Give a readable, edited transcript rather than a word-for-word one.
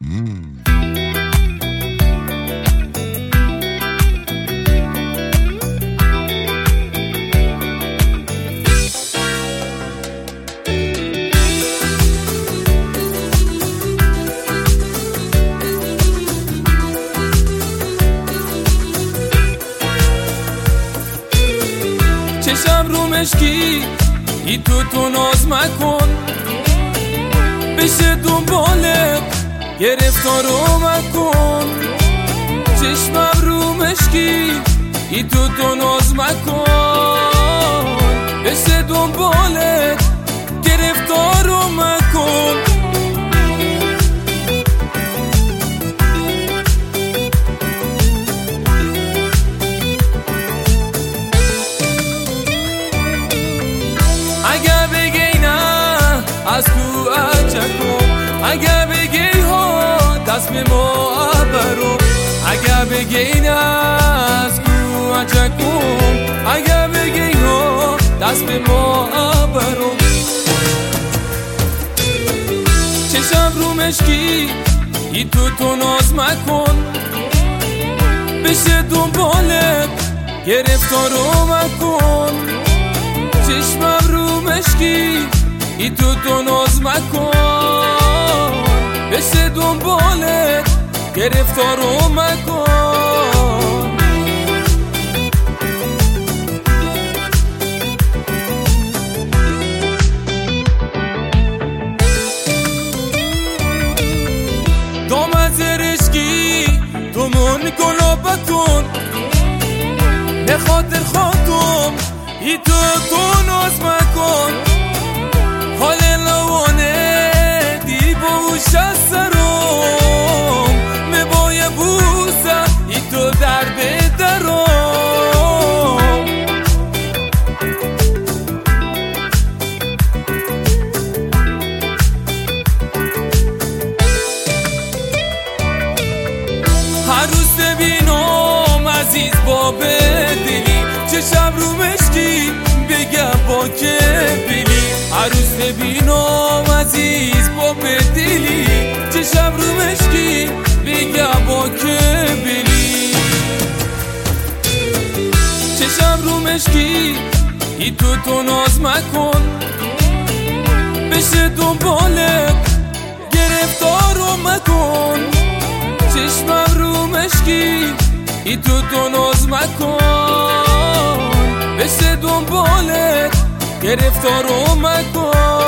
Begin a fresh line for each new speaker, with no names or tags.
چشم رو مشکی ای تو ناز مکن، بشه دنبالت گرفتارو مکن. چشمم رو مشکی ای تو ناز مکن، بشه دنبالت گرفتارو مکن. اگر بگی نه از تو عجکم، اگر بگی ها دست به ما برو، اگر بگی نه از تو عجکم، اگر بگی ها دست به ما برو. چشم رو مشکی ای تو ناز مکن، بشه دنبالت گرفتارو مکن. چشمم رو مشکی ای تو ناز مکن، بشه دنبالت گرفتارو مکن. دامن زرشکی تو من گلا بکن، به خاطر خاطم ای تو ناز مکن. حال لوانه دی بوش از سرم، مبای بوسه ای تو درد درم. هر روز ببینم عزیز با بدلی، چشم رو مشکی بگم با که بلی. هر روز ببینم عزیز با بدلی، چشم رو مشکی بگم با که بلی. چشم رو مشکی ای تو ناز مکن، بشه دنبالت گرفتارو مکن. چشمم رو مشکی ای تو ناز مکن، بشه دنبالت گرفتارو مکن.